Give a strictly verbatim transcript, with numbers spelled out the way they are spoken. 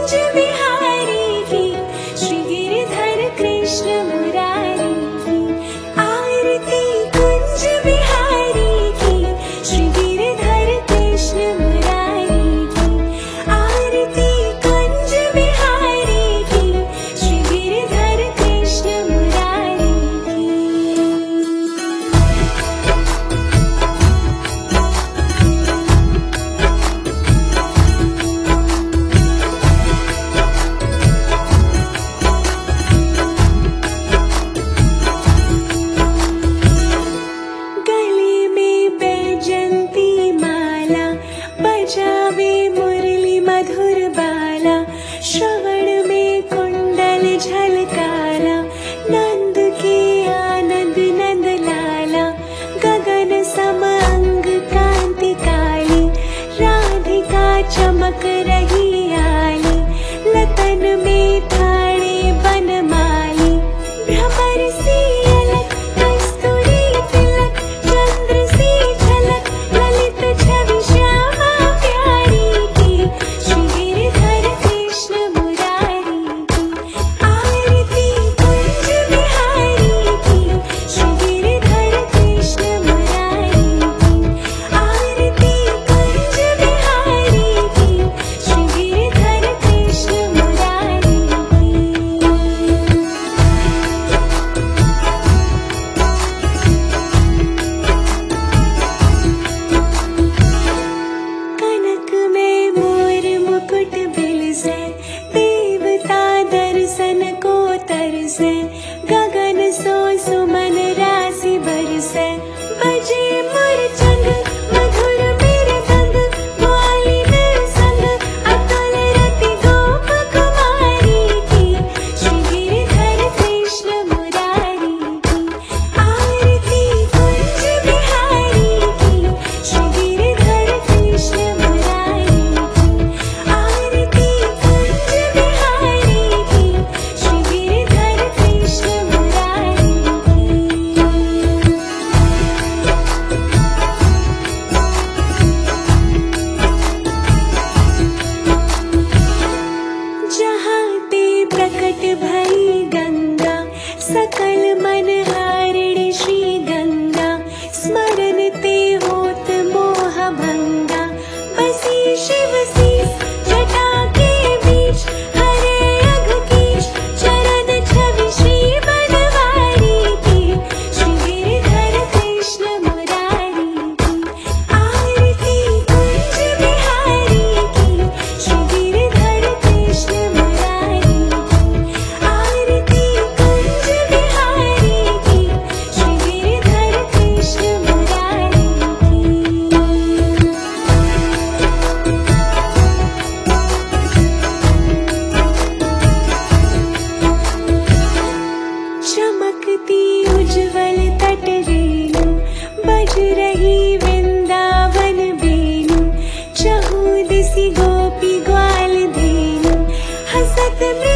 कुंज बिहारी की, श्री गिरधर कृष्ण मुरारी की। आरती कुंज बिहारी की, श्री गिरधर कृष्ण मुरारी की। आरती कुंज बिहारी की, श्री गिरधर कृष्ण मुरारी की। गले में बैजंती माला, बजावे मुरली मधुर बाला। श्रवण में कुंडल झलकारा, नंद के आनंद नंद लाला। गगन सम अंग कांति काली, राधिका चमक रही आली। लतन में ठाणे बनमाली, भ्रमर सी अलक कस्तूरी तिलक। चंद्र सी झलक ललित छवि श्यामा प्यारी की, श्री गिरधर कृष्ण मुरारी की। आरती कुंज बिहारी की, श्री गिरधर कृष्ण मुरारी की। आरती कुंज बिहारी की, श्री गिरधर कृष्ण मुरारी की। कनक में मोर मुकुट बिलसे, देवता दर्शन को तरसे। गगन सो सुमन राशि बरसे, बजे मुरचंग मधुर मृदंग। ग्वालिन संग अतुल रति गोप कुमारी की, श्री गिरधर कृष्ण मुरारी की। आरती कुंज बिहारी की, श्री गिरधर कृष्ण मुरारी की। आरती कुंज बिहारी की, श्री गिरधर कृष्ण मुरारी की। जहाँ ते प्रकट भई गंगा, सकल मन हारिणी श्री गंगा। स्मरण ते होत मोह भंगा, बसी शिव सीस जटा के बीच। हरे अघकीश चरण छवि श्री बनवारी की, श्री गिरधर कृष्ण मुरारी की। आरती कुंज बिहारी की, श्री गिरधर कृष्ण मुरारी की। आरती कुंज बिहारी की, श्री गिरधर कृष्ण मुरारी की। चमकती उज्ज्वल तट रेणु, बज रही वृंदावन बेनु। चहुँ दिसि गोपी ग्वाल धेनु, हसत